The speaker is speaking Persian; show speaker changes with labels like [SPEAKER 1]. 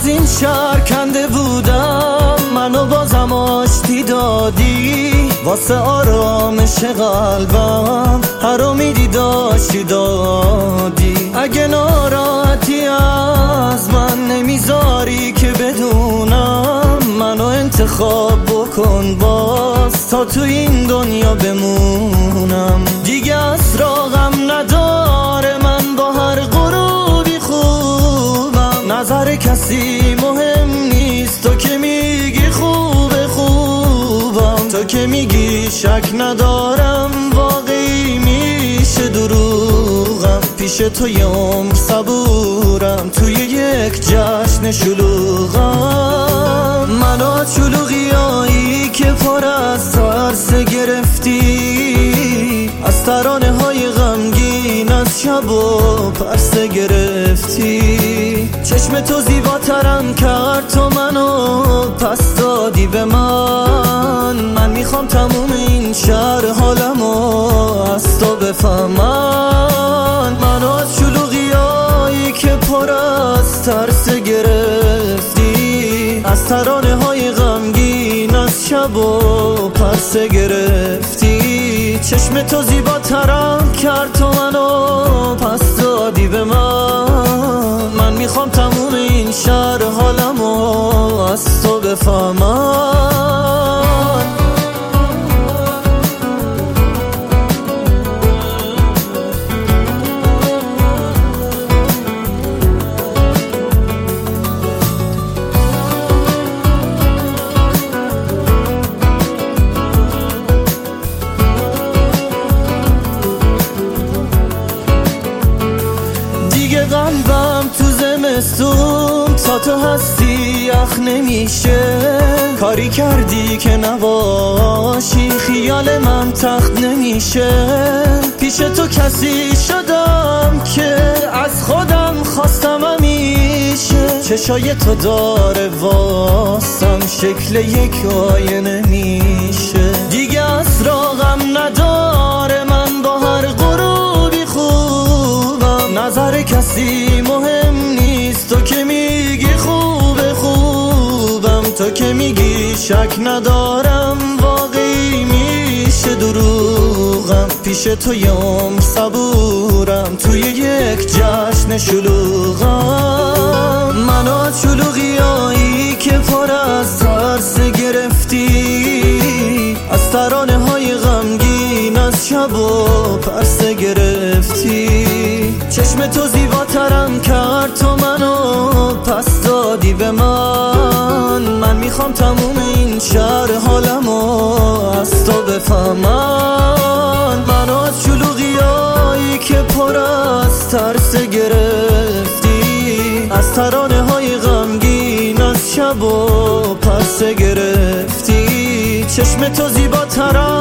[SPEAKER 1] از این شهر کنده بودم، منو بازم آشتی دادی واسه آرامش قلبم، هر امیدی داشتی دادی. اگه ناراحتی از من نمیذاری که بدونم، منو انتخاب بکن باز تا تو این دنیا بمونم. دیگه اسراغم نداره، من با هر غروبی خوبم، نظر کسی مهم نیست، تو که میگی خوبه خوبم، تو که میگی شک ندارم واقعی میشه دروغم. پیش تو عمر صبورم، توی یک جشن شلوغم. منو شلوغیایی که پر از ترس گرفتی، از ترانه های غمگین از شب و پرس گرفتی. چشم تو زیباترم کرد، تو منو پس دادی به من میخوام تموم این شهر حالمو از تو بفهمن. منو از شلوغیایی که پر از ترس گرفتی، از ترانه های غمگین از شب و پرس گرفتی. چشم تو زیباترم کرد، تو منو پس دادی به من میخوام تموم این شهر حالمو از تو بفهمن. قلبم تو زمستون تا تو هستی یخ نمیشه، کاری کردی که نباشی خیال من تخت نمیشه. پیش تو کسی شدم که از خودم خواستم همیشه، چشای تو داره واسم شکل یک آینه میشه. دیگه اسراغم نداره، من با هر غروبی خوبم، نظر کسی مهم نیست، تو که میگی خوبه خوبم، تو که میگی شک ندارم واقعی میشه دروغم. پیش تو عمر صبورم، توی یک جشن شلوغم. منو از شلوغیایی که پر از ترس گرفتی، از ترانه های غمگین از شب و پرس گرفتی. چشم تو زیباترم کرد، تو منو پس دادی به من میخوام تموم این شهر حالمو از تو بفهمن. منو از شلوغیایی که پر از ترس گرفتی، از ترانه های غمگین از شب و پرس گرفتی. چشم تو زیباترم